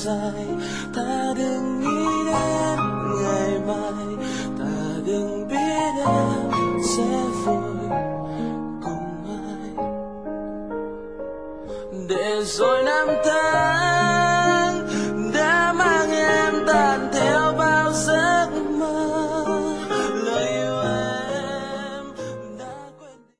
dài. Ta đừng nghĩ đến ngày mai, ta đừng biết em sẽ vui cùng ai. Để rồi năm